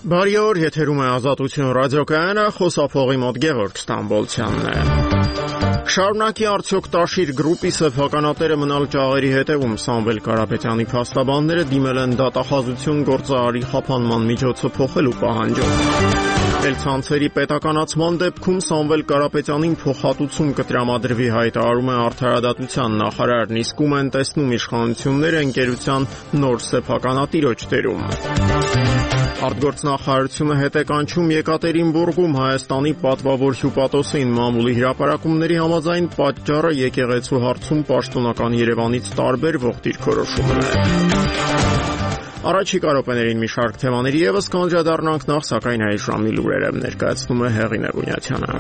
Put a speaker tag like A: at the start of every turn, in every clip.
A: Բարի օր, եթերում է Ազատություն ռադիոկայանը, խոսափողի մոտ Գևորգ Ստամբոլցյանն է։ Շարունակի արդյոք Տաշիր գրուպի սեփականատերը մնալ ճաղերի հետևում Սամվել Կարապետյանի փաստաբանները դիմել են դատախազություն գործարարի խափանման միջոցը փոխելու պահանջով։ Ցանցերի պետականացման դեպքում Սամվել Կարապետյանին փոխհատուցում կտրամադրվի հայտարարում է Արդարադատության նախարարն, իսկում են տեսնում իշխանությունները ընկերության նոր սեփականատիրոջ դերում։ Արտգործնախարարությունը հետ է կանչում Եկատերինբուրգում Հայաստանի պատվավոր հյուպատոսին մամուլի հրապարակումների համաձայն պատճառը եկեղեցու հարցում պաշտոնական Երևանից տարբերվող դիրքորոշումն է։ Առաջիկա րոպեներին մի շարք թեմաների ևս կանդրադառնանք, նախ սակայն այս ժամի լուրերը ներկայացնում է Հեղինե Գունյացյանը։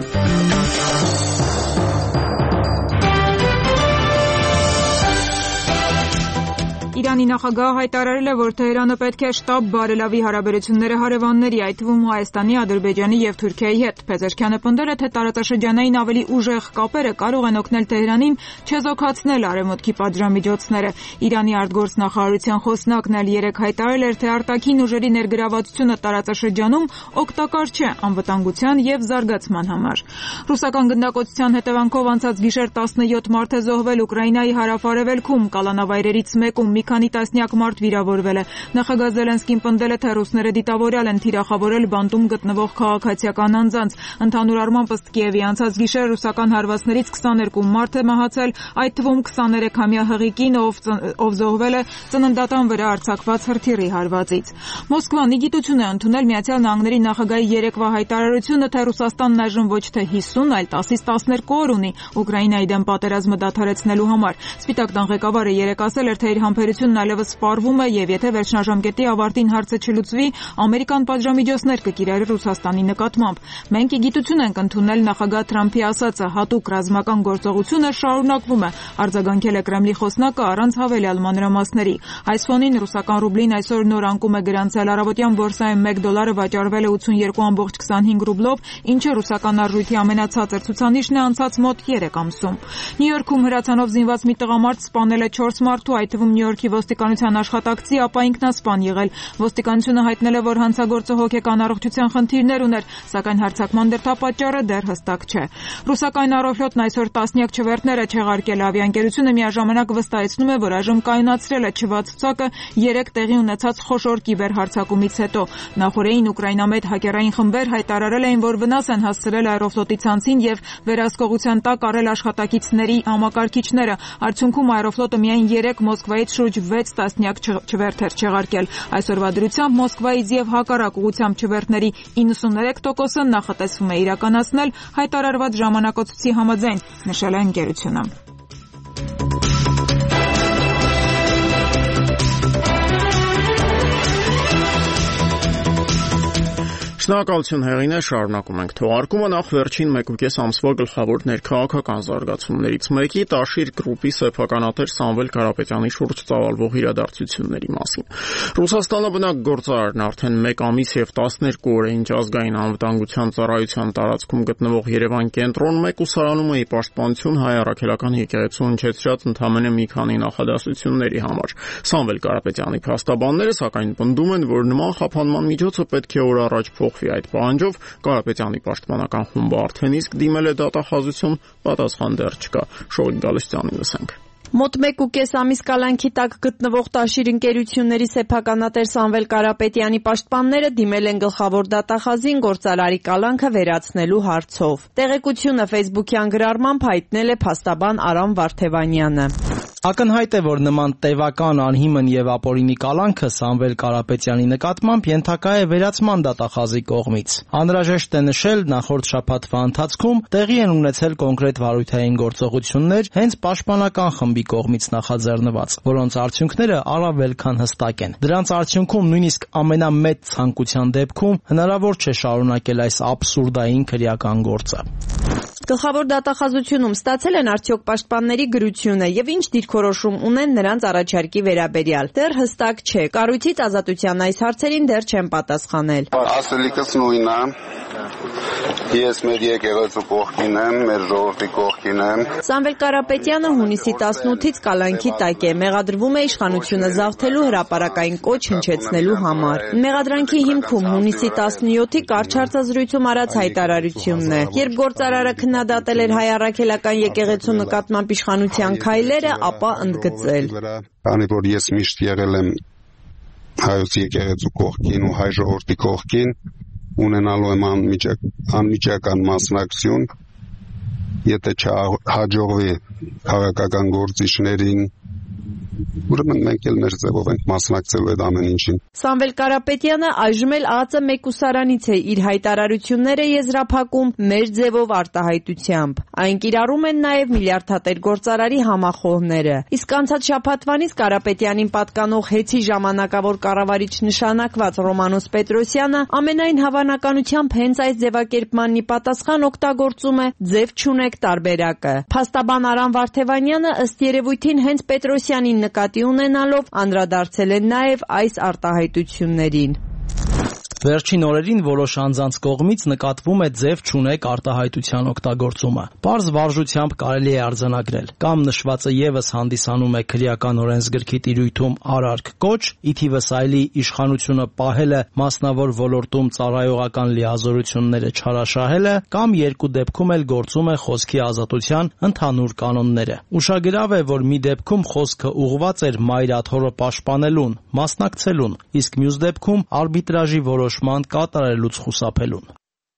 B: Իրանի նախագահը հայտարարել է, որ Թեհրանը պետք է շտապ բարելավի հարաբերությունները հարևանների, այդ թվում Հայաստանի, Ադրբեջանի եւ Թուրքիայի հետ։ Փեզեշքյանը պնդել է, թե տարածաշրջանային ավելի ուժեղ կապերը կարող են օգնել Թեհրանին չեզոքացնել արևմուտքի պատժամիջոցները։ Իրանի արտգործնախարարության խոսնակն էլ երեկ հայտարարել էր, թե արտաքին ուժերի ներգրավվածությունը տարածաշրջանում օգտակար չէ անվտանգության եւ զարգացման համար։ Ռուսական գնդակոծության հետևանքով անցած գիշեր 17 մարդ է զոհվել Ուկրաինայի հարավ-արևելքում, կալանավայրերից մեկում մի քանի տասնյակ մարդ վիրավորվել է։ Նախագահ Զելենսկին պնդել է, թե ռուսները դիտավորյալ են թիրախավորել բանտում գտնվող քաղաքացիական անձանց։ Ընդհանուր առմամբ ըստ Կիևի անցած գիշեր ռուսական հարվածներից 22 մարդ է մահացել, այդ թվում 23-ամյա հղիկին, ով զոհվել է ծննդատան վրա արձակված հրթիռի հարվածից։ Մոսկվան իգիտություն է ընդունել Միացյալ Նահանգների նախագահի երեկվա հայտարարությունը, թե Ռուսաստանն այժմ ոչ թե 50, այլ 10-ից 12 օր ունի Ուկրաինայի դեմ պատերազմը դադարեցնելու համար։ Սպիտակ տան ղեկավարը երեկ ասել էր, թե իր համբերությունն այլևս սպառվում է եւ եթե վերջնաժամկետի ավարտին հարցը չլուծվի, ամերիկան պատժամիջոցներ կկիրառի Ռուսաստանի նկատմամբ։ Մենք իգիտություն ենք ընդունել նախագահ Թրամփի ասածը, հատուկ ռազմական գործողությունը շարունակվում է, արձագանքել է Կրեմլի խոսնակը առանց հավելյալ մանրամասների։ Այս ֆոնին ռուսական ռուբլին այսօր նոր անկում է գրանցել, առավոտյան բորսայում $1 վաճառվել է 82.25 ռուբլով, ինչը ռուսական արժույթի ամենացածր ցուցանիշն է անցած մոտ 3 ամսում։ Նյու Յորքում հրացանով զինված մի տղամարդ սպանել է 4 մարդու, այդ թվում Նյու Յորքի ոստիկանության աշխատակցի, ապա ինքնասպան եղել։ Ոստիկանությունը հայտնել է, որ հանցագործը հոգեկան առողջության խնդիրներ ուներ, սակայն հարձակման դրդապատճառը դեռ հստակ չէ։ Ռուսական առօրյոտն այսօր տասնյակ չվերթներ է չեղարկել, ավիաընկերությունը միաժամանակ վստահեցնում է, որ այժմ կայունացրել է չվացուցակը 3 տեղի ունեցած խոշոր կիբերհարձակումից հետո։ Նախորդին ուկրաինամետ հակերային խմբեր հայտարարել էին, որ վնաս են հասցրել аэроֆլոտի ցանցին եւ վերահսկողության տակ առել աշխատակիցների համակարգիչները։ Արդյունքում аэроֆլոտը միայն 3 Մոսկվայից շուրջ 6 տասնյակ չվերթեր չեղարկել։ Այսօրվա դրությամբ Մոսկվայից եւ հակառակ ուղղությամբ չվերթների 93%-ը նախատեսվում է իրականացնել հայտարարված ժամանակացույցի համաձայն, նշել է ընկերությունը։
A: Շնորհակալություն Հեղինե, շարունակում ենք թողարկումը, նախ վերջին 1.5 ամսվա գլխավոր ներքաղաքական զարգացումներից մեկի Տաշիր գրուպի սեփականատեր Սամվել Կարապետյանի շուրջ ծավալվող իրադարձությունների մասին։ Ռուսաստանը բնակ գործարարն արդեն 1 ամիս եւ 12 օր է ինչ ազգային անվտանգության ծառայության տարածքում գտնվող Երևան կենտրոն 1 ուսարանում է ի պաշտպանություն հայ առաքելական եկեղեցու հնչեցրած ընդամենը մի քանի նախադասությունների համար։ Սամվել Կարապետյանի փաստաբանները սակայն պնդում են, որ նման խափանման միջոցը պետք է օր առաջ Այդ պահանջով Կարապետյանի պաշտպանական խումբը արդեն իսկ դիմել է դատախազություն, պատասխան դեռ չկա։ Շոյիկ Գալստյանին լսենք։
C: Մոտ 1.5 ամիս կալանքի տակ գտնվող Տաշիր ընկերությունների սեփականատեր Սամվել Կարապետյանի պաշտպանները դիմել են գլխավոր դատախազին գործարարի կալանքը վերացնելու հարցով։ Տեղեկությունը Facebook-յան գրառմամբ հայտնել է փաստաբան Արամ Վարդևանյանը։
D: Ակնհայտ է, որ նման տևական անհիմն եւ ապօրինի կալանքը Սամվել Կարապետյանի նկատմամբ ենթակա է վերացման դատախազի կողմից։ Անհրաժեշտ է նշել, նախորդ շաբաթվա ընթացքում տեղի են ունեցել կոնկրետ վարույթային գործողություններ հենց պաշտպանական խմբի կողմից նախաձեռնված, որոնց արդյունքները առավել քան հստակ են։ Դրանց արդյունքում նույնիսկ ամենամեծ ցանկության դեպքում հնարավոր չէ շարունակել այս աբսուրդային քրեական գործը։
C: Գլխավոր դատախազությունում ստացել են արդյոք պաշտպանների գրությունը եւ ինչ դիրքորոշում ունեն նրանց առաջարկի վերաբերյալ։ Դեռ հստակ չէ։ Կառույցից Ազատության այս հարցերին դեռ չեն պատասխանել։
E: Ասելիքս նույնն է։ Ես մեր եկեղեցու կողքին եմ, մեր ժողովրդի կողքին եմ։
C: Սամվել Կարապետյանը հունիսի 18-ից կալանքի տակ է, մեղադրվում է իշխանությունը զավթելու հրապարակային կոչ հնչեցնելու համար։ Մեղադրանքի հիմքում հունիսի 17-ի կարճ հարցազրույցում արած հայտարարությունն է։ Երբ գործարարը քննադատել էր հայ առաքելական եկեղեցու նկատմամբ իշխանության քայլերը, ապա ընդգծել։
E: Քանի որ ես միշտ եղել եմ հայոց եկեղեցու կողքին ու հայ ժողովրդի կողքին, ունենալու եմ անմիջական մասնակցություն, եթե չհաջողվի քաղաքական գործիչներին, ուրեմն մենք էլ մեր ձևով ենք մասնակցելու այդ ամեն ինչին։
C: Սամվել Կարապետյանը այժմ էլ ԱԱԾ մեկուսարանից է իր հայտարարությունները եզրափակում մեր ձևով արտահայտությամբ։ Այն կիրառում են նաև միլիարդատեր գործարարի համախոհները։ Իսկ անցած շաբաթվանից Կարապետյանին պատկանող հեծի ժամանակավոր կառավարիչ նշանակված Ռոմանոս Պետրոսյանը ամենայն հավանականությամբ հենց այս ձևակերպմանն ի պատասխան օգտագործում է ձև չունեք տարբերակը։ Փաստաբան Արամ Վարդևանյանը ըստ երևույթին հենց Պետրոսյանին նկատի ունենալով անդրադարձել են նաև այս արտահայտություններին։
D: Վերջին օրերին որոշ անձանց կողմից նկատվում է ձև չունեք արտահայտության օգտագործումը։ Պարզ վարժությամբ կարելի է արձանագրել։ Կամ նշվածը եւս հանդիսանում է քրեական օրենսգրքի տիրույթում արարք կոչ, ի թիվս այլի իշխանությունը պահելը մասնավոր ոլորտում ծառայողական լիազորությունները չարաշահելը, կամ երկու դեպքում էլ գործում է խոսքի ազատության ընդհանուր կանոնները։ Ուշագրավ է, որ մի դեպքում խոսքը ուղղված էր մայրաթորը պաշտպանելուն, մասնակցելուն, իսկ մյուս դեպքում արբիտրաժի որոշման կատարելուց խուսափելուն։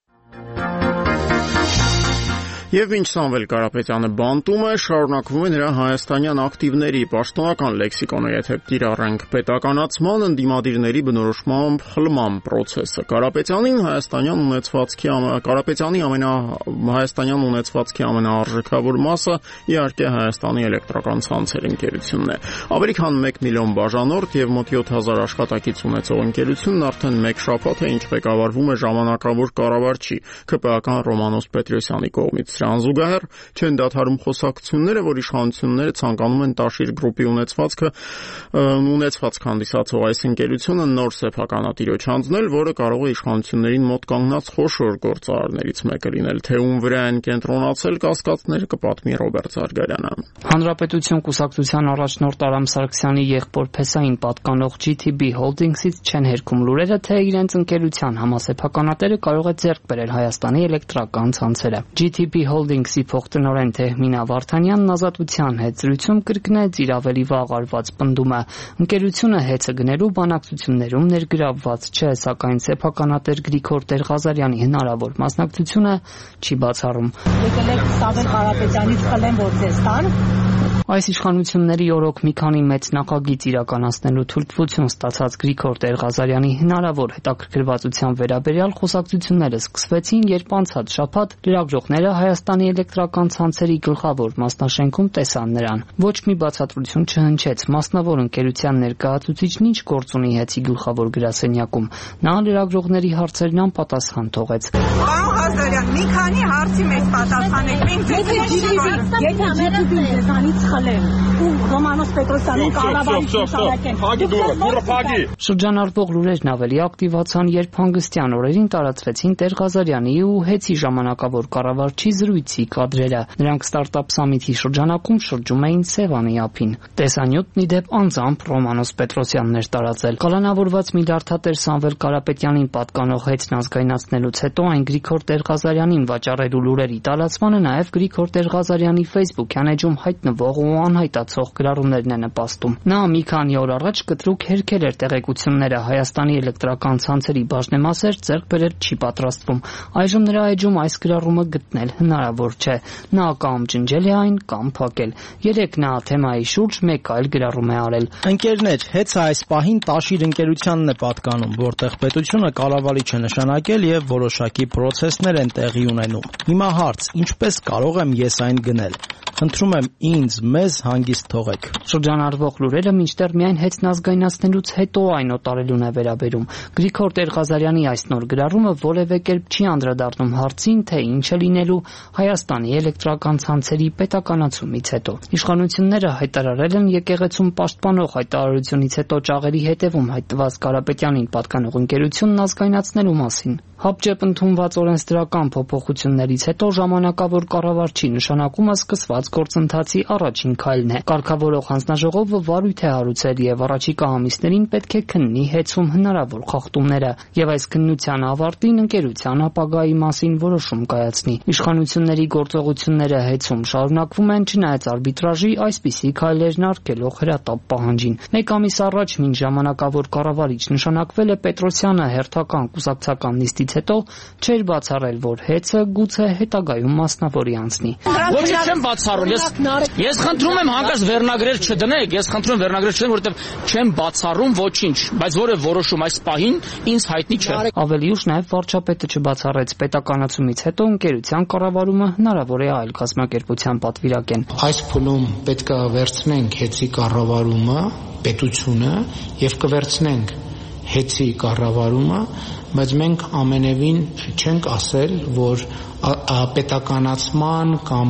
A: Եվ ինչ Սամվել Կարապետյանը բանտում է, շարունակվում է նրա հայաստանյան ակտիվների պաշտոնական լեքսիկոնը, եթե կիրառենք պետականացման, ընդդիմադիրների բնորոշմամբ խլման պրոցեսը։ Կարապետյանի հայաստանյան ունեցվածքի ամենաարժեքավոր մասը իհարկե Հայաստանի էլեկտրական ցանցեր ընկերությունն է։ Ավելի քան 1 միլիոն բաժանորդ եւ մոտ 7000 աշխատակից ունեցող ընկերությունն արդեն 1 շաբաթ է ինչ ղեկավարվում է ժամանակավոր կառավարչի ԿՊԱ-ական Ռոմանոս Պետրոսյանի կողմից։ Սրան զուգահեռ չեն դադարում խոսակցությունները, որ իշխանությունները ցանկանում են Տաշիր գրուպի ունեցվածք հանդիսացող այս ընկերությունը նոր սեփականատիրոջ հանձնել, որը կարող է իշխանություններին մոտ կանգնած խոշոր գործարարներից մեկը լինել։ Թե ում վրա են կենտրոնացել կասկածները կպատմի Ռոբերտ Զարգարյանը։
F: Հանրապետություն կուսակցության առաջնորդ Արամ Սարգսյանի եղբոր Փեսային պատկանող GTB Holdings-ից չեն հերքում լուրերը, թե իրենց ընկերության համասեփականատերը կարող է ձեռք բերել Հայաստանի էլեկտրական ցանցերը։ GTB Holdings-ի փոխտնօրեն Թեհմինա Վարդանյանն Ազատության հետ զրույցում կրկնեց իր ավելի վաղ արված պնդումը։ Ընկերությունը հեծը գնելու բանակցություններում ներգրավված չէ, սակայն սեփականատեր Գրիգոր Տեր-Ղազարյանի հնարավոր մասնակցությունը չի բացառում։
G: Եկել եք Սամվել Կարապետյանից խլեն, որ ձեզ տան։
F: Այս իշխանությունների օրոք մի քանի մեծ նախագիծ իրականացնելու թույլտվություն ստացած Գրիգոր Տեր-Ղազարյանի հնարավոր հետաքրքրվածության վերաբերյալ խոսակցությունները սկսվեցին, երբ անցած շաբաթ լրագրողները Հայաստանի էլեկտրական ցանցերի գլխավոր մասնաշենքում տեսան նրան։ Ոչ մի բացատրություն չհնչեց, մասնավոր ընկերության ներկայացուցիչն ինչ գործ ունի հեծի գլխավոր գրասենյակում։ Նա լրագրողների հարցերն անպատասխան թողեց։
B: Պարոն Ղազարյան, մի քանի հարցի մեզ պատասխանեք։
G: ու Ռոմանոս Պետրոսյանին
F: Շրջանառվող լուրերն ավելի ակտիվացան, երբ հանգստյան օրերին տարածվեցին Տեր-Ղազարյանի ու հեծի ժամանակավոր կառավարչի զրույցի կադրերը։ Նրանք ստարտափ սամիթի շրջանակում շրջում էին Սևանի ափին։ Տեսանյութն ի դեպ անձամբ Ռոմանոս Պետրոսյանն էր տարածել։ Կալանավորված միլիարդատեր Սամվել Կարապետյանին պատկանող հեծն ազգայնացնելուց հետո այն Գրիգոր Տեր-Ղազարյանին վաճառելու լուրերի տարածմանը նաև Գրիգոր Տեր-Ղազարյանի Facebook-յան էջում հայտնվող ու անհայտացող գրառումներն է նպաստում։ Նա մի քանի օր առաջ կտրուկ հերքել էր տեղեկությունները Հայաստանի էլեկտրական ցանցերի բաժնեմասեր ձեռք բերել չի պատրաստվում։ Այժմ նրա էջում այս գրառումը գտնել հնարավոր չէ։ Նա կամ ջնջել է այն, կամ փակել։ Երեք նա թեմայի շուրջ մեկ այլ գրառում է արել։
D: Ընկերներ, հեծը այս պահին Տաշիր ընկերությանն է պատկանում, որտեղ պետությունը կառավարիչ է նշանակել եւ որոշակի process-ներ են տեղի ունենում։ Հիմա հարց, ինչպես կարող եմ ես այն գնել։ Խնդրում եմ ինձ, մեզ հանգիստ թողեք։
F: Շրջանառվող լուրերը մինչդեռ միայն հեծնազգայնացնելուց հետո այն օտարելուն է վերաբերում։ Գրիգոր Տեր-Ղազարյանի այս նոր գրառումը որևէ կերպ չի անդրադառնում հարցին, թե ինչ է լինելու Հայաստանի էլեկտրական ցանցերի պետականացումից հետո։ Իշխանությունները հայտարարել են եկեղեցում պաշտպանող հայտարարությունից հետո ճաղերի հետևում հայտնված Կարապետյանին պատկանող ընկերությունն ազգայնացնելու մասին։ Հապճեպ ընդունված օրենսդրական փոփոխություններից հետո ժամանակավոր կառավարչի նշանակումը սկսված գործընթացի առաջին քայլն է։ Կարգավորող հանձնաժողովը վարույթ է հարուցել եւ առաջիկա ամիսներին պետք է քննի հեծում հնարավոր խախտումները եւ այս քննության ավարտին ընկերության ապագայի մասին որոշում կայացնի։ Իշխանությունների գործողությունները հեծում շարունակվում են չնայած արբիտրաժի այսպիսի քայլերն արգելող հրատապ պահանջին։ Մեկ ամիս առաջ մինչ ժամանակավոր կառավարիչ նշանակվել է Պետրոսյանը հերթական կուսակցական նիստից հետո չէր բացառել, որ հեծը գուցե հետագայում մասնավորի անցնի։
H: Ոչինչ չեմ բացառում, ես խնդրում եմ հանկարծ վերնագրեր չդնեք, որովհետև չեմ բացառում ոչինչ, բայց որը որոշում այս պահին ինձ հայտնի չէ։
F: Ավելի ուշ նաև վարչապետը չբացառեց պետականացումից հետո ընկերության կառավարումը հնարավոր է այլ կազմակերպության պատվիրակեն։
I: Այս փուլում պետք է վերցնենք հեծի կառավարումը, պետությունը եւ կվերցնենք հեծի կառավարումը, բայց մենք ամենևին չենք ասել, որ պետականացման կամ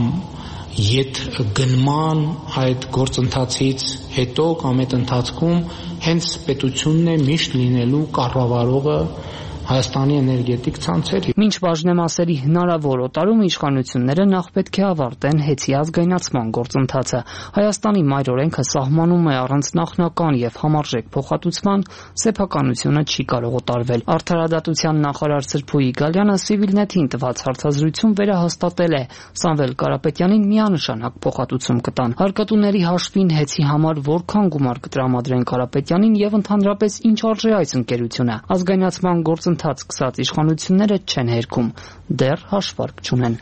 I: ետ գնման այդ գործընթացից հետո կամ այդ ընթացքում հենց պետությունն է միշտ լինելու կառավարողը Հայաստանի էներգետիկ ցանցերի։
F: Մինչ բաժնեմասերի հնարավոր օտարումը իշխանությունները նախ պետք է ավարտեն հեծի ազգայնացման գործընթացը։ Հայաստանի մայր օրենքը սահմանում է առանց նախնական եւ համարժեք փոխհատուցման սեփականությունը չի կարող օտարվել։ Արդարադատության նախարար Սրփուի Գալյանը Civilnet-ին տված հարցազրույցում վերահաստատել է Սամվել Կարապետյանին միանշանակ փոխհատուցում կտան։ Հարկատուների հաշվին հեծի համար որքան գումար կտրամադրեն Կարապետյանին եւ ընդհանրապես ինչ արժե այս ընկերությունը։ Ազգայնացման գործընթացը սկսած իշխանությունները չեն հերքում, դեռ հաշվարկ չունեն։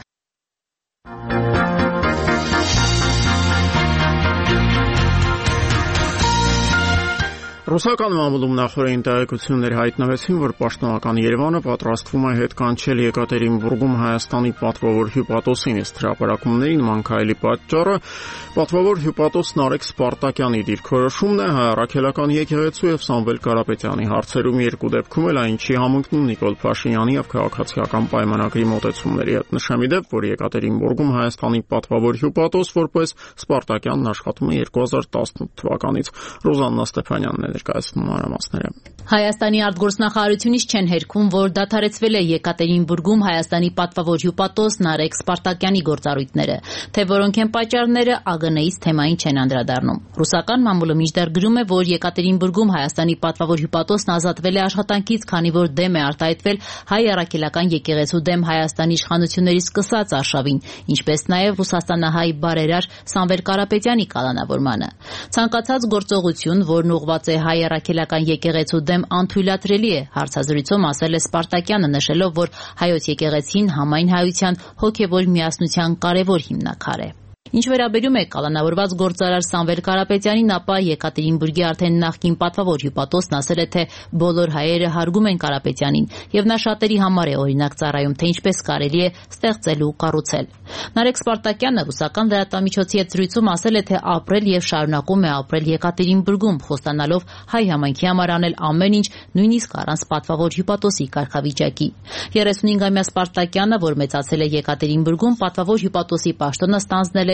A: Ռուսական մամուլում նախորդին տեղեկություններ հայտնվեցին, որ պաշտոնական Երևանը պատրաստվում է հետ կանչել Եկատերինբուրգում Հայաստանի պատվավոր հյուպատոսին, իսկ հրապարակումների նման քայլի պատճառը պատվավոր հյուպատոս Նարեկ Սպարտակյանի դիրքորոշումն է հայ-առաքելական եկեղեցու եւ Սամվել Կարապետյանի հարցերում երկու դեպքում էլ այն չի համընկնում Նիկոլ Փաշինյանի եւ քաղաքացիական պայմանագրի մոտեցումների հետ։ Նշեմ ի դեպ, որ Եկատերինբուրգում Հայաստանի պատվավոր հյուպատոս որպես Սպարտակյանն աշխատում է 2018 թվականից։ Ռոզաննա Ստեփանյանն ներկայացնում մանրամասները։
J: Հայաստանի արտգործնախարարությունից չեն հերքում, որ դադարեցվել է Եկատերինբուրգում Հայաստանի պատվավոր հյուպատոս Նարեկ Սպարտակյանի գործառույթները, թե որոնք են պատճառները ԱԳՆ-ից թեմային չեն անդրադառնում։ Ռուսական մամուլը մինչդեռ գրում է, որ Եկատերինբուրգում Հայաստանի պատվավոր հյուպատոսն ազատվել է աշխատանքից, քանի որ դեմ է արտահայտվել հայ առաքելական եկեղեցու դեմ Հայաստանի իշխանությունների սկսած արշավին, ինչպես նաև ռուսաստանահայ բարերար Սամվել Կարապետյանի կալանավորմանը։ Ցանկացած գործողություն, որն ուղղված է հայ առաքելական եկեղեցու դեմ անթույլատրելի է, հարցազրույցում ասել է Սպարտակյանը, նշելով, որ հայոց եկեղեցին համայն հայության հոգևոր միասնության կարևոր հիմնաքար է։ Ինչ վերաբերում է կալանավորված գործարար Սամվել Կարապետյանին, ապա Եկատերինբուրգի արդեն նախկին պատվավոր հյուպատոսն ասել է, թե բոլոր հայերը հարգում են Կարապետյանին եւ նա շատերի համար է օրինակ ծառայում, թե ինչպես կարելի է ստեղծել ու կառուցել։ Նարեկ Սպարտակյանը ռուսական լրատվամիջոցի հետ զրույցում ասել է, թե ապրել եւ շարունակում է ապրել Եկատերինբուրգում, խոստանալով հայ համայնքի համար անել ամեն ինչ, նույնիսկ առանց պատվավոր հյուպատոսի կարգավիճակի։ 35-ամյա Սպարտակյանը, որ մեծացել է Եկատերինբուրգում, պատվավոր հյուպատոսի պաշտոնը ստանձնել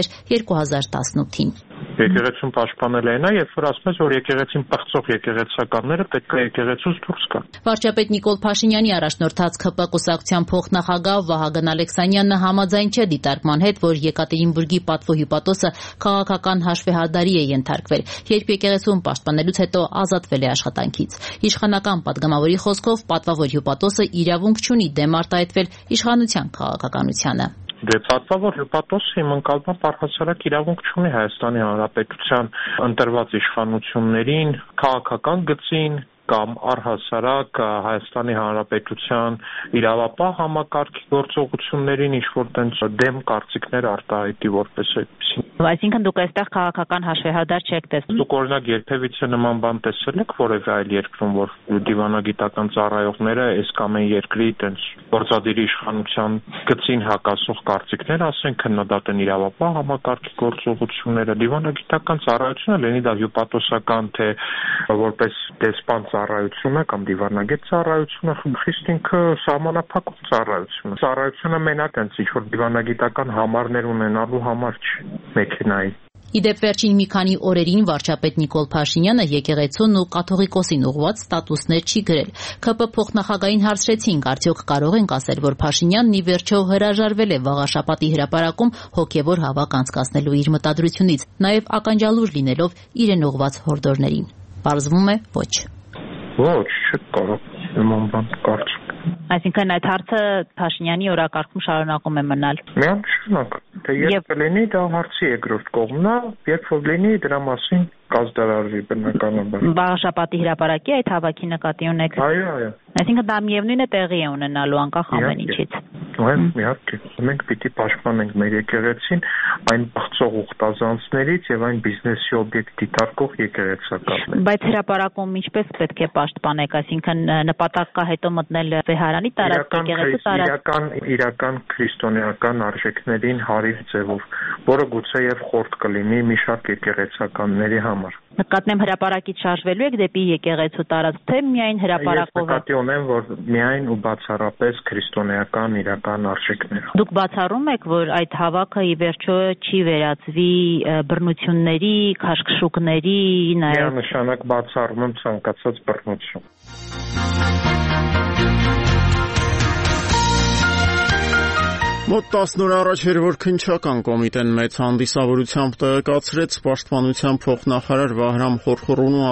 J: 2018-ին։
K: Եկեղեցուն պաշտպանել է նա, երբ որ ասում ես, որ եկեղեցին պղծող եկեղեցականները պետք է եկեղեցուց դուրս գան։
J: Վարչապետ Նիկոլ Փաշինյանի առաջնորդած ՔՊ կուսակցության փոխնախագահ Վահագն Ալեքսանյանը համաձայն չէ դիտարկման հետ, որ Եկատերինբուրգի պատվո հյուպատոսը քաղաքական հաշվեհարդարի է ենթարկվել, երբ եկեղեցուն պաշտպանելուց հետո ազատվել է աշխատանքից։ Իշխանական падգամավորի խոսքով պատվավոր հյուպատոսը իրավունք չունի դեմ արտահայտվել իշխանության քաղաքականությանը։
K: Դե պատվավոր հյուպատոսը իմ ընկալման առհասարակ իրավունք չունի Հայաստանի Հանրապետության ընտրված իշխանություններին, քաղաքական գծին կամ առհասարակ Հայաստանի Հանրապետության իրավապահ համակարգի գործողություններին ինչ-որ տենց դեմ կարծիքներ արտահայտի որպես այդպեսին։
L: Այսինքն դուք այստեղ քաղաքական հաշվեհարդար չեք տեսնում։
K: Դուք օրինակ երբևիցե նման բան տեսել եք որևէ այլ երկրում, որ դիվանագիտական ծառայողները այս կամ այն երկրի տենց գործադիրի իշխանության գծին հակասող կարծիքներ ասեն, քննադատեն իրավապահ համակարգի գործողությունները, դիվանագիտական ծառայությունը լինի դա հյուպատոսական թե որպես դեսպան ծառայությունը կամ դիվանագետ ծառայությունը, խիստ ինքը սահմանափակող ծառայությունը մենակ այնց ինչ-որ դիվանագիտական համարներ ունենալու համար չի մեքենայի։
J: Իդեպ վերջին մի քանի օրերին վարչապետ Նիկոլ Փաշինյանը եկեղեցուն ու կաթողիկոսին ուղղված ստատուսներ չի գրել։ ՔՊ փոխնախագահային հարցրեցինք, արդյոք կարող ենք ասել, որ Փաշինյանն ի վերջո հրաժարվել է վաղաշաբաթի հրապարակում հոգևոր հավաք անցկացնելու իր մտադրությունից, նաև ականջալուր լինելով իրեն ուղղված հորդորներին։ Պարզվում է ոչ։
K: Ոչ, չկարող նման բան կարծում։
L: Այսինքն այդ հարցը Փաշինյանի օրակարգում շարունակում է մնալ։
K: Միանշանակ, թե երբ կլինի դա հարցի երկրորդ կողմն է, երբ որ լինի դրա մասին կազդարարվի բնականաբար։
L: Վաղաշաբաթի հրապարակի այդ հավաքի նկատի ունեք։
K: Այո։
L: Այսինքն դա միևնույն է տեղի է ունենալու անկախ ամեն ինչից։
K: Իհարկե, մենք պիտի պաշտպանենք մեր եկեղեցին այն բացող ուխտազանցներից եւ այն բիզնեսի օբյեկտ դիտարկող եկեղեցականներից։
L: Բայց հրապարակում ինչպես պետք է պաշտպանեք, այսինքն նպատակ կա հետո մտնել վեհարանի տարածք եկեղեցու տարածք։
K: Իրական քրիստոնեական արժեքներին հարիր ձևով, որը գուցեև խորտ կլինի մի շարք եկեղեցականների համար։
L: Նկատեմ հրապարակից շարժվելու եք դեպի եկեղեցու տարածք, թե միայն հրապարակով։
K: Ես նկատի ունեմ, որ միայն ու բացառապես քրիստոնեական իրական արժեքներով։
L: Դուք բացառում եք, որ այդ հավաքը ի վերջո չի վերածվի բռնությունների, քաշքշուկների, նաև
K: միանշանակ բացառում եմ ցանկացած բռնություն։
A: Մոտ 10 օր առաջ էր, որ քննչական կոմիտեն մեծ հանդիսավորությամբ տեղեկացրեց պաշտպանության փոխնախարար Վահրամ Խորխորունու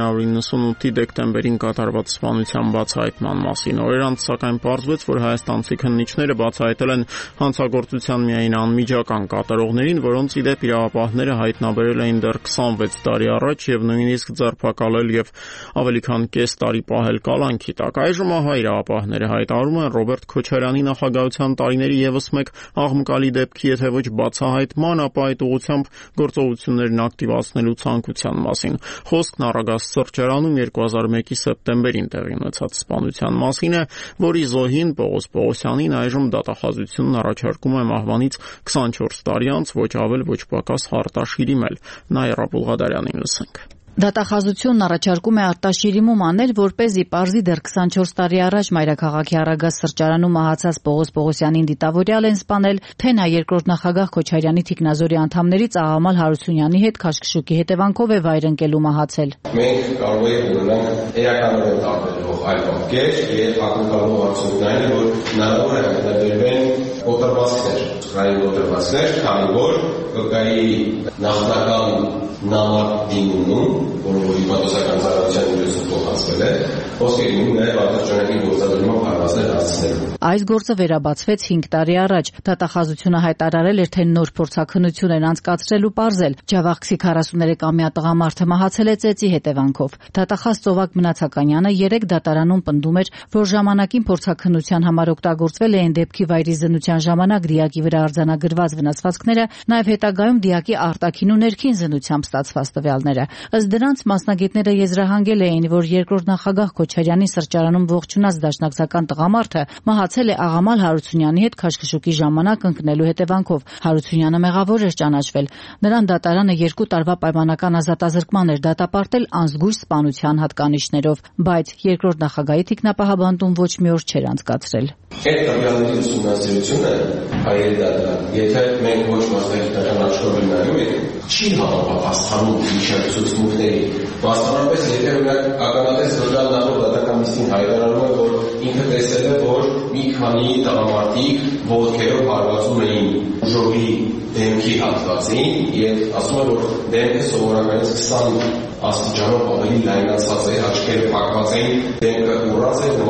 A: 1998-ի դեկտեմբերին կատարված սպանության բացահայտման մասին։ Օրեր անց սակայն պարզվեց, որ հայաստանցի քննիչները բացահայտել են հանցագործության միայն անմիջական կատարողներին, որոնց իդեպ իրավապահները հայտնաբերել էին դեռ 26 տարի առաջ եւ նույնիսկ ձերբակալել եւ ավելի քան կես տարի պահել կալանքի տակ։ Այժմ ահա իրավապահները հայտարարում են Ռոբերտ Քոչարյանի նախագահության տարիների եւս մեկ աղմկալի դեպքի, եթե ոչ բացահայտման, ապա այդ ուղղությամբ գործողություններն ակտիվացնելու ցանկության մասին։ Խոսքն Արագած սրճարանում 2001-ի սեպտեմբերին տեղի ունեցած սպանության մասին է, որի զոհին Պողոս Պողոսյանին այժմ դատախազությունն առաջարկում է մահվանից 24 տարի անց ոչ ավել ոչ պակաս Արտաշիրիմել։ Նաիրա Բուլղադարյանին լսենք։
C: Դատախազությունն առաջարկում է Արտաշիրիմում անել, որպեսզի պարզի դեռ 24 տարի առաջ մայրաքաղաքի Արագած սրճարանում մահացած Պողոս Պողոսյանին դիտավորյալ են սպանել, թե նա երկրորդ նախագահ Քոչարյանի թիկնազորի անդամներից Աղամալ Հարությունյանի հետ քաշքշուկի հետևանքով է վայր ընկել ու մահացել։
M: Մենք կարող ենք ունենալ էականորեն տարբերվող այլ պատկեր եւ ակնկալող արդյունքն այն է, որ հնարավոր է հայտնաբերվեն կոտրվածքներ, ծրային կոտրվածքներ, քանի որ կգայի նախնական նամակ դիմումում, որը հիպատոսական ծառայության միջոցով փոխանցվել է, խոսքերում նաև արտադրյալի գործադրումով հարվածներ հասցնելու։
C: Այս գործը վերաբացվեց 5 տարի առաջ։ Դատախազությունը հայտարարել էր, թե նոր փորձաքննություն են անցկացրել ու պարզել։ Ջավախքսի 43-ամյա տղամարդը մահացել է ծեծի հետևանքով։ Դատախազ Ծովակ Մնացականյանը 3 դատարանում պնդում էր, որ ժամանակին փորձաքննության համար օգտագործվել էին դեպքի վայրի զննության ժամանակ դիակի վրա արձանագրված վնասվածքները, նաև հետագայում դիակի արտաքին ու ներքին զննությամբ ստացված տվյալները։ Ըստ դրանց մասնագետները եզրահանգել էին, որ երկրորդ նախագահ Քոչարյանի սրճարանում ողջունած դաշնակցական տղամարդը մահացել է Աղամալ Հարությունյանի հետ քաշքշուկի ժամանակ ընկնելու հետևանքով։ Հարությունյանը մեղավոր էր ճանաչվել։ Նրան դատարանը 2 տարվա պայմանական ազատազրկման էր դատապարտել անզգույշ սպանության հատկանիշներով, բայց երկրորդ նախագահի թիկնապահաբանտում ոչ մի օր չէր անցկացրել։
M: Այդ տվյալների ուսումնասիրությունը հայերի դատարան, եթե մենք ոչ մասնագիտական աշխարհով նայում ենք, չի համապատասխանում միջոցառումների։ Մասնավորապես, եթե օրինակ ականատես դժվար նախորդ դատական նիստին հայտարարում է, որ ինքը տեսել է, որ մի քանի տղամարդիկ ոտքերով հարվածում էին ուժովի դեմքի հատվածին եւ ասում է, որ դեմքը սովորականից 20 աստիճանով ավելի լայնացած է, աչքերը փակված էին, դեմքը ուռած էր, նման է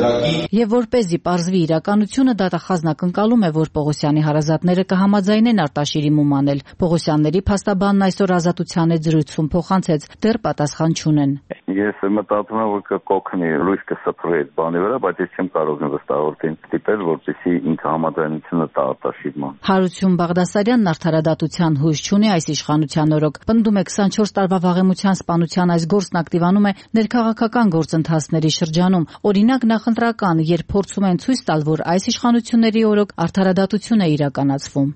M: մենակ
J: Եվ որպեսզի պարզվի իրականությունը, դատախազն ակնկալում է, որ Պողոսյանի հարազատները կհամաձայնեն Արտաշիրի մումանել։ Պողոսյանների փաստաբանն այսօր Ազատության հետ զրույցում փոխանցեց, դեռ պատասխան չունեն։
N: Ես մտածում եմ, որ կօգնի լույս կսփռի այդ բանի վրա, բայց ես չեմ կարող վստահորեն ստիպել, որպեսզի ինքը համաձայնությունը տա Արտաշիրման։
J: Հարություն Բաղդասարյանն արդարադատության հույս չունի այս իշխանության օրոք։ Պնդում է 24 տարվա վաղեմության սպանության այս գործն ակտիվանում է ներքաղաքական գործընթացների շրջանում։ Օրինակ նախընտրական, երբ փորձում են ցույց տալ, որ այս իշխանությունների օրոք արդարադատություն է իրականացվում։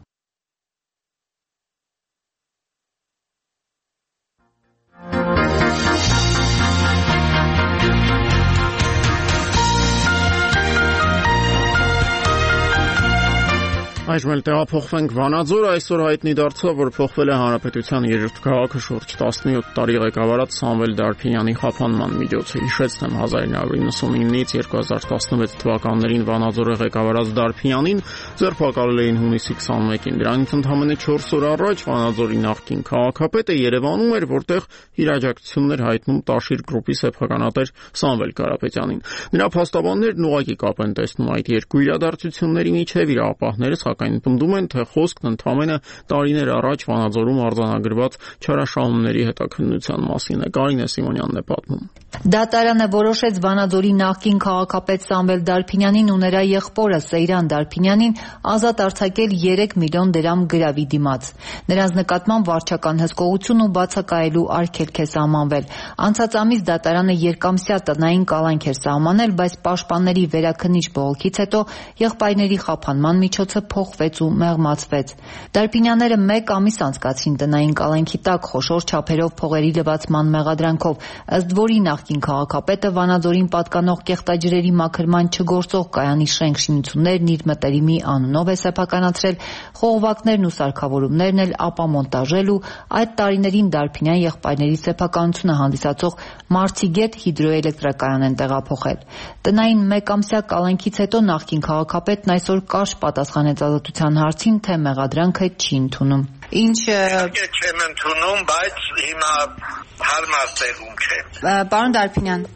A: Այժմ էլ տեղափոխվենք Վանաձոր, այսօր հայտնի դարձավ, որ փոխվել է Հանրապետության երրորդ քաղաքը շուրջ 17 տարի ղեկավարած Սամվել Դարփինյանի խափանման միջոցը։ Հիշեցնեմ 1999-ից 2016 թվականներին Վանաձորը ղեկավարած Դարփինյանին ձերբակալել էին հունիսի 21-ին։ Դրանից ընդամենը 4 օր առաջ Վանաձորի նախկին քաղաքապետը Երևանում էր, որտեղ իր աջակցությունն էր հայտնում Տաշիր գրուպի սեփականատեր Սամվել Կարապետյանին։ Նրա փաստաբաններն ուղղակի կապ են տեսնում այդ երկու իրադարձությունների միջև, իրապահները սակայն պնդում են, թե խոսքն ընդամենը տարիներ առաջ Վանաձորում արձանագրված չարաշահումների հետաքննության մասին է։ Կարինե Սիմոնյանն է պատմում։
O: Դատարանը որոշեց Վանաձորի նախկին քաղաքապետ Սամվել Դարփինյանին ու նրա եղբորը Սեյրան Դարփինյանին ազատ արձակել 3 միլիոն դրամ գրավի դիմաց։ Նրանց նկատմամբ վարչական հսկողություն ու բացակայելու արգելք է սահմանվել։ Անցած ամիս դատարանը երկամսյա տնային կալանք էր սահմանել, բայց պաշտպանների վերաքննիչ բողոքից հետո եղբայրների խափանման միջոցը փոխվեց ու մեղմացվեց։ Դարփինյանները 1 ամիս անցկացրին տնային կալանքի տակ խոշոր չափերով փողերի լվացման մեղադրանքով, ըստ որի նախկին քաղաքապետը Վանաձորին պատկանող կեղտաջրերի մաքրման չգործող կայանի շենք-շինություններն իր մտերիմի անունով է սեփականացրել, խողովակներն ու սարքավորումներն էլ ապամոնտաժել ու այդ տարիներին Դարփինյան եղբայրների սեփականությունը հանդիսացող Մարցիգետ հիդրոէլեկտրակայան են տեղափոխել։ Տնային 1 ամսյա կալանքից հետո նախկին քաղաքապետն այսօր կարճ պատասխանեց Ազատության հարցին, թե մեղադրանքը չի ընդունում։
P: Իհարկե չեմ ընդունում, բայց հիմա հարմար տեղում չեմ։
O: Պարոն Դարփինյան,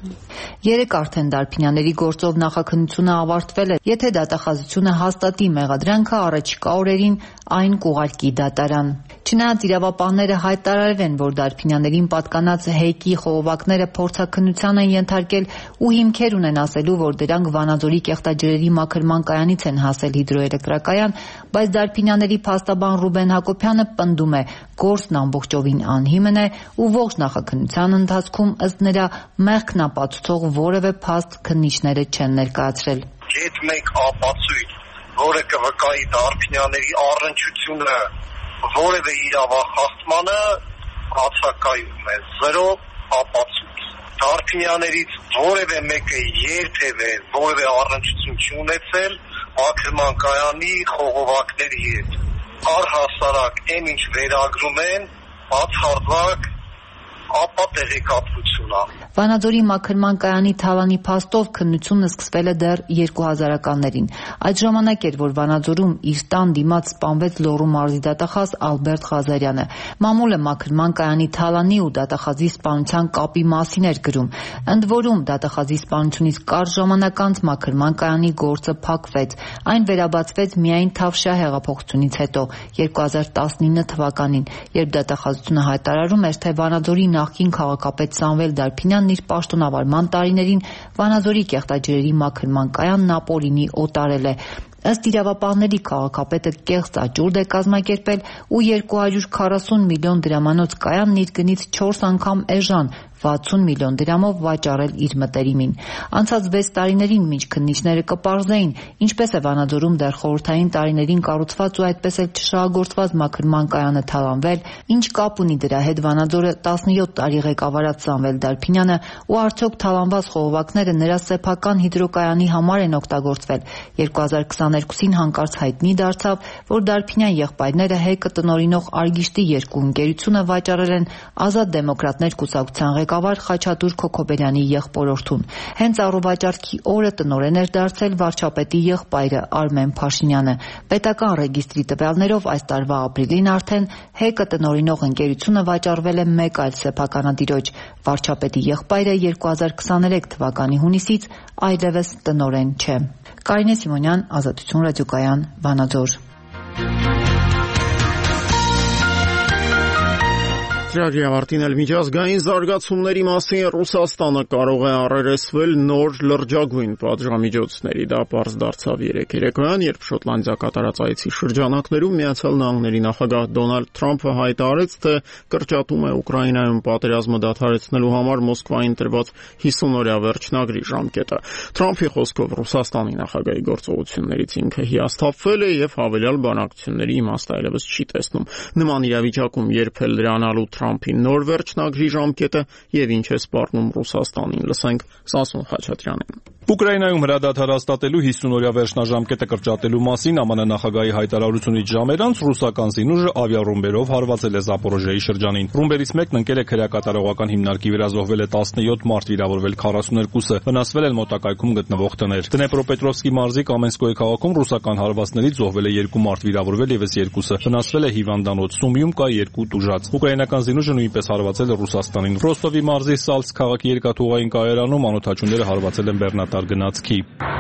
O: 3 արդեն Դարփինյանների գործով նախաքննությունը ավարտվել է։ Եթե դատախազությունը հաստատի մեղադրանքը, առաջիկա օրերին այն կուղարկի դատարան։ Չնայած իրավապահները հայտարարել են, որ Դարփինյաններին պատկանած հեյկի խողովակները փորձաքննության են ենթարկել ու հիմքեր ունեն ասելու, որ դրանք Վանաձորի կեղտաջրերի մաքրման կայանից են հասել հիդրոէլեկտրակայան, բայց Դարփինյանների փաստաբան Ռուբեն Հակոբյանը պնդում է, գործն ամբողջովին անհիմն է ու ողջ նախաքննության ընթացքում ըստ նրա մեղքն ապացուցող որևէ փաստ քննիչները չեն ներկայացրել։
P: Եթե մեկ ապացույց, որը կվկայի Դարփինյանների առնչությունը որևէ իրավախախտմանը, բացակայում է, 0 ապացույց։ Դարփինյաներից որևէ մեկը երբևէ որևէ առնչություն չունեցել մաքրման կայանի խողովակների հետ։ Առհասարակ այն ինչ վերագրում են, բացարձակ ապա տեղեկատվություն է։
O: Վանաձորի մաքրման կայանի թալանի փաստով քննությունը սկսվել է դեռ 2000-ականներին։ Այդ ժամանակ էր, որ Վանաձորում իր տան դիմաց սպանվեց Լոռու մարզի դատախազ Ալբերտ Ղազարյանը։ Մամուլը մաքրման կայանի թալանի ու դատախազի սպանության կապի մասին էր գրում։ Ընդ որում դատախազի սպանությունից կարճ ժամանակ անց մաքրման կայանի գործը փակվեց։ Այն վերաբացվեց միայն Թավշյա հեղափոխությունից հետո 2019 թվականին, երբ դատախազությունը հայտարարում էր, թե Վանաձորի նախկին քաղաքապետ Սամվել Դարփինյանն իր պաշտոնավարման տարիներին Վանաձորի կեղտաջրերի մաքրման կայանն ապօրինի օտարել է։ Ըստ իրավապահների քաղաքապետը կեղծ աճուրդ է կազմակերպել ու 240 միլիոն դրամանոց կայանն իր գնից 4 անգամ էժան 60 միլիոն դրամով վաճառել իր մտերիմին։ Անցած 6 տարիներին մինչ քննիչները կպարզեին, ինչպես է Վանաձորում դեռ խորհրդային տարիներին կառուցված ու այդպես էլ չշահագործված մաքրման կայանը թալանվել, ինչ կապ ունի դրա հետ Վանաձորը 17 տարի ղեկավարած Սամվել Դարփինյանը ու արդյոք թալանված խողովակները նրա սեփական հիդրոկայանի համար են օգտագործվել։ 2022-ին հանկարծ հայտնի դարձավ, որ Դարփինյան եղբայրները հեյկը տնօրինող Արգիշտի երկու ընկերությունը վաճառել են Ազատ դեմոկրատներ կուսակցության ղեկավար Խաչատուր Քոքոբելյանի եղբորորդուն։ Հենց առողջարքի օրը տնօրեն էր դարձել վարչապետի եղբայրը Արմեն Փաշինյանը։ Պետական ռեգիստրի տվյալներով այս տարվա ապրիլին արդեն ՀԵԿ-ը տնօրինող ընկերությունը վաճառվել է մեկ այլ սեփականատիրոջ։ Վարչապետի եղբայրը 2023 թվականի հունիսից այլևս տնօրեն չէ։ Կարինե Սիմոնյան, Ազատություն ռադիոկայան, Վանաձոր։
A: Ծրագրի ավարտին էլ միջազգային զարգացումների մասին Ռուսաստանը կարող է առերեսվել նոր լրջագույն պատժամիջոցների։ Դա պարզ դարձավ երեկ երեկոյան, երբ Շոտլանդիա կատարած այցի շրջանակներում Միացյալ Նահանգների նախագահ Դոնալդ Թրամփը հայտարարեց, թե կրճատում է Ուկրաինայում պատերազմը դադարեցնելու համար Մոսկվային տրված 50-օրյա վերջնագրի ժամկետը։ Թրամփի խոսքով Ռուսաստանի նախագահի գործողություններից ինքը հիասթափվել է եւ հավելյալ բանակցությունների իմաստ այլևս չի տեսնում։ Նման իրավիճակում երբ էլ դրանալու Թրամփի նոր վերջնագրի ժամկետը եւ ինչ է սպառնում Ռուսաստանին, լսենք Սասուն Խաչատրյանին։
Q: Ուկրաինայում հրադադար հաստատելու 50-օրյա վերջնաժամկետը կրճատելու մասին ԱՄՆ նախագահի հայտարարությունից ժամ անց ռուսական զինուժը ավիառումբերով հարվածել է Զապորոժիայի շրջանին։ Ռումբերից մեկն ընկել է քրեակատարողական հիմնարկի վրա, զոհվել է 17 մարդ, վիրավորվել 42-ը, վնասվել են մոտակայքում գտնվող տներ։ Դնեպրոպետրովսկի մարզի Կամենսկոյի քաղաքում ռուսական հարվածներից զոհվել է 2 մարդ, վիրավորվել եւս 2-ը, վնասվել է հիվանդանոց։ Սումիում կա 2 տուժած։ Ուկրաինական զինուժը նույնպես հարվածել է Ռուսաստանին։ Ռոստովի մարզի Սալցկ քաղաքի երկաթուղային կայարանում անօթաչուները հարվածել են բեռնատար գնացքի։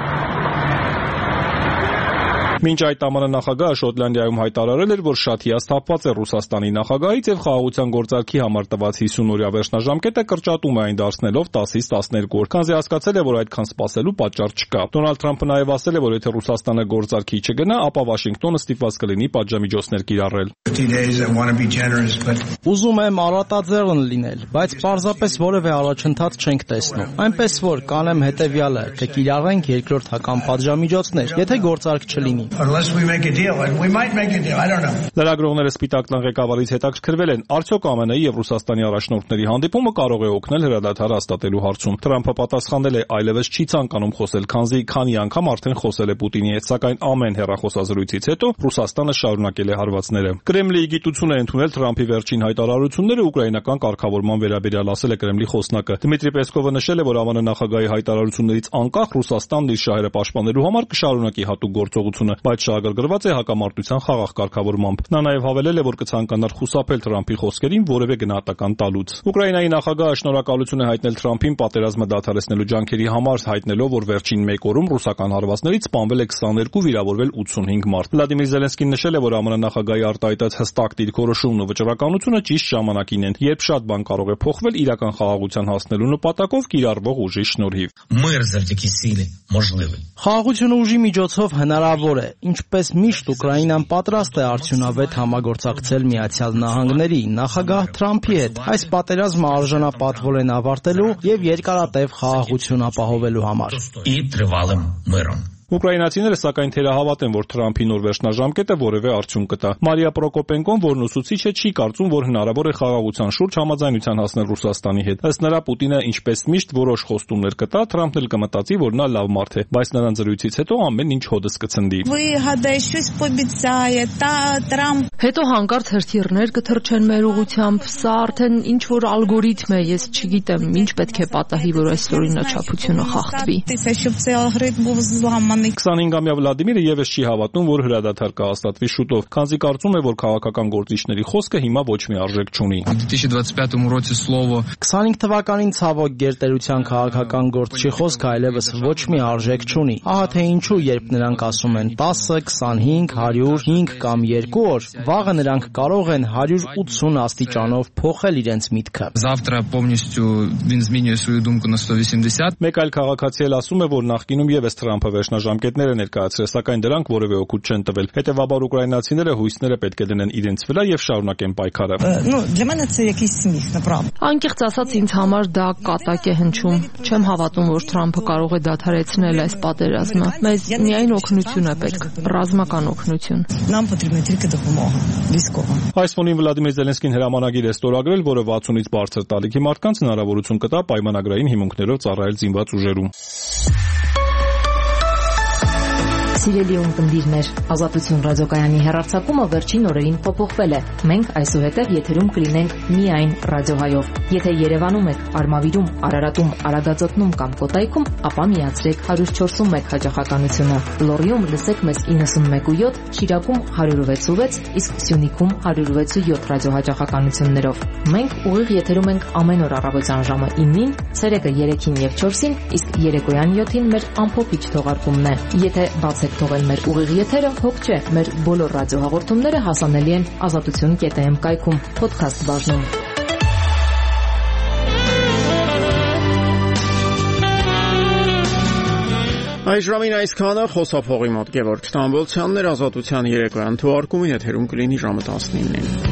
Q: Մինչ այդ ԱՄՆ նախագահը Շոտլանդիայում հայտարարել էր, որ շատ հիասթափված է Ռուսաստանի նախագահից եւ խաղաղության գործարքի համար տված 50-օրյա վերջնաժամկետը կրճատում է այն դարձնելով 10-ից 12 օր, քանզի հասկացել է, որ այդքան սպասելու պատճառ չկա։ Դոնալդ Թրամփը նաեւ ասել է, որ եթե Ռուսաստանը գործարքի չգնա, ապա Վաշինգտոնը ստիպված կլինի պատժամիջոցներ կիրառել։
D: Ուզում եմ առատաձեռն լինել, բայց պարզապես որևէ առաջընթաց չենք տեսնում։ Այնպես որ կանեմ հետեւյալը, կկիրառենք երկրորդական պատժամիջոցներ, եթե գործարք չլինի։
Q: Լրագրողները Սպիտակ տան ղեկավարից հետաքրքրվել են, արդյոք ԱՄՆ-ի եւ Ռուսաստանի առաջնորդների հանդիպումը կարող է օգնել հրադադար հաստատելու հարցում։ Թրամփը պատասխանել է, այլևս չի ցանկանում խոսել, քանզի քանի անգամ արդեն խոսել է Պուտինի հետ, սակայն ամեն հեռախոսազրույցից հետո Ռուսաստանը շարունակել է հարվածները։ Կրեմլի գիտությունը ընդունել Թրամփի վերջին հայտարարությունները ուկրաինական կարգավորման վերաբերյալ, ասել է Կրեմլի խոսնակը։ Դմիտրի Պեսկովը նշել է, որ ԱՄՆ նախագահի հայտարարություններից անկախ Ռուսաստանն իր շահերը պաշտպանելու համար կշարունակի հատուկ գործողությունը, բայց շահագրգռված է հակամարտության խաղաղ կարգավորմամբ։ Նա նաև հավելել է, որ կցանկանար խուսափել Թրամփի խոսքերին որևէ գնահատական տալուց։ Ուկրաինայի նախագահը շնորհակալություն է հայտնել Թրամփին պատերազմը դադարեցնելու ջանքերի համար, հայտնելով, որ վերջին 1 օրում ռուսական հարվածներից սպանվել է 22, վիրավորվել 85 մարդ։ Վլադիմիր Զելենսկին նշել է, որ ԱՄՆ նախագահի արտահայտած հստակ դիրքորոշումն ու վճռականությունը ճիշտ ժամանակին են, երբ շատ բան կարող է փոխվել իրական խաղաղության հասնելու նպատակով կիրառվող ուժի շնորհիվ։
D: Խաղաղությունը ուժի միջոցով հնարավոր է, ինչպես միշտ Ուկրաինան պատրաստ է արդյունավետ համագործակցել Միացյալ Նահանգների նախագահ Թրամփի հետ։ Այս պատերազմը արժանապատվորեն ավարտելու եւ երկարատև խաղաղություն ապահովելու համար։
Q: Ուկրաինացիները սակայն թերահավատ են, որ Թրամփի նոր վերջնաժամկետը որևէ արդյունք կտա։ Մարիա Պրոկոպենկոն, որն ուսուցիչ է, չի կարծում, որ հնարավոր է խաղաղության շուրջ համաձայնության հասնել Ռուսաստանի հետ։ Ըստ նրա, Պուտինը ինչպես միշտ որոշ խոստումներ կտա, Թրամփն էլ կմտածի, որ նա լավ մարդ է, բայց նրան զրույցից հետո ամեն ինչ հոդս կցնդի։
C: Հետո հանկարծ հրթիռներ կթռչեն մեր ուղությամբ, սա արդեն ինչ որ ալգորիթմ է, ես չգիտեմ, ինչ պետք է պատահի, որ այս օրինաչափությունը խախտվի։
Q: 25-ամյա Վլադիմիրը եւս չի հավատում, որ հրադադար կհաստատվի շուտով, քանզի կարծում է, որ քաղաքական գործիչների խոսքը հիմա ոչ մի արժեք չունի։
D: 25 թվականին ցավոք գերտերության քաղաքական գործչի խոսքը այլևս ոչ մի արժեք չունի։ Ահա թե ինչու, երբ նրանք ասում են 10, 25, 100, 5 կամ 2 օր, վաղը նրանք կարող են 180 աստիճանով փոխել իրենց միտքը։
Q: Մեկ այլ քաղաքացի էլ ասում է, որ նախկինում եւս Թրամփը վերջնաժամկետներ է ներկայացրել, սակայն դրանք որևէ օգուտ չեն տվել։ Հետևաբար ուկրաինացիները հույսները պետք է դնեն իրենց վրա եւ շարունակեն պայքարը։
C: Անկեղծ ասած, ինձ համար դա կատակ է հնչում։ Չեմ հավատում, որ Թրամփը կարող է դադարեցնել այս պատերազմը։ Մեզ միայն օգնություն է պետք, ռազմական օգնություն։
Q: Այս ֆոնին Վլադիմիր Զելենսկին հրամանագիր է ստորագրել, որը 60-ից բարձր տալիքի մարդկանց հնարավորություն կտա պայմանագրային հիմունքներով ծառայել զինված ուժերում։
O: Սիրելի ունկնդիրներ, Ազատություն ռադիոկայանի հեռարձակումը վերջին օրերին փոփոխվել է։ Մենք այսուհետև եթերում կլինենք միայն ռադիոհայով։ Եթե Երևանում եք, Արմավիրում, Արարատում, Արագածոտնում կամ Կոտայքում, ապա միացրեք 104.1 հաճախականությունը։ Լոռիում լսեք մեզ 91.7, Շիրակում 106.6, իսկ Սյունիքում 106.7 ռադիոհաճախականություններով։ Մենք ուղիղ եթերում ենք ամեն օր առավոտյան ժամը 9-ին, ցերեկը 3-ին եւ 4-ին, իսկ երեկոյան 7-ին մեր ամփոփիչ թողարկումն է։ Եթե բացեք թողել մեր ուղիղ եթերը, հոգ չէ, մեր բոլոր ռադիոհաղորդումները հասանելի են azatutun.am կայքում, podcast բաժնում։
A: Այս ժամին այսքանը, խոսափողի մոտ Գևորգ Ստամբոլցյանն էր, Ազատության երեկոյան թողարկումին եթերում կլինի ժամը 19-ին։